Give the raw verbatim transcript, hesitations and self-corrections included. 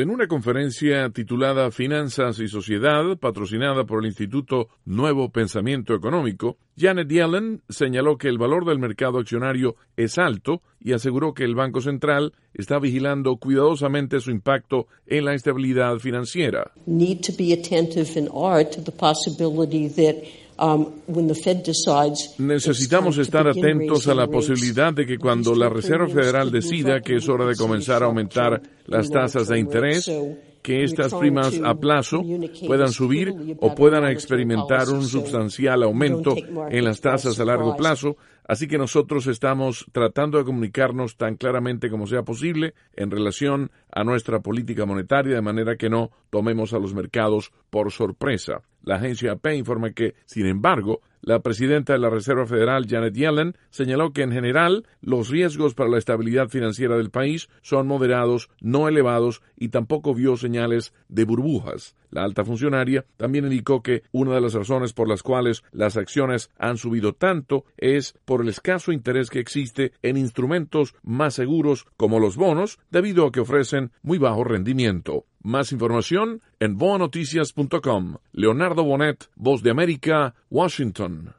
En una conferencia titulada Finanzas y Sociedad, patrocinada por el Instituto Nuevo Pensamiento Económico, Janet Yellen señaló que el valor del mercado accionario es alto y aseguró que el Banco Central está vigilando cuidadosamente su impacto en la estabilidad financiera. Need to be attentive and are to the possibility that Necesitamos estar atentos a la posibilidad de que cuando la Reserva Federal decida que es hora de comenzar a aumentar las tasas de interés, que estas primas a plazo puedan subir o puedan experimentar un sustancial aumento en las tasas a largo plazo. Así que nosotros estamos tratando de comunicarnos tan claramente como sea posible en relación a nuestra política monetaria, de manera que no tomemos a los mercados por sorpresa. La agencia A P informa que, sin embargo, la presidenta de la Reserva Federal, Janet Yellen, señaló que en general los riesgos para la estabilidad financiera del país son moderados, no elevados, y tampoco vio señales de burbujas. La alta funcionaria también indicó que una de las razones por las cuales las acciones han subido tanto es por el escaso interés que existe en instrumentos más seguros como los bonos, debido a que ofrecen muy bajo rendimiento. Más información en boa noticias punto com. Leonardo Bonet, Voz de América, Washington.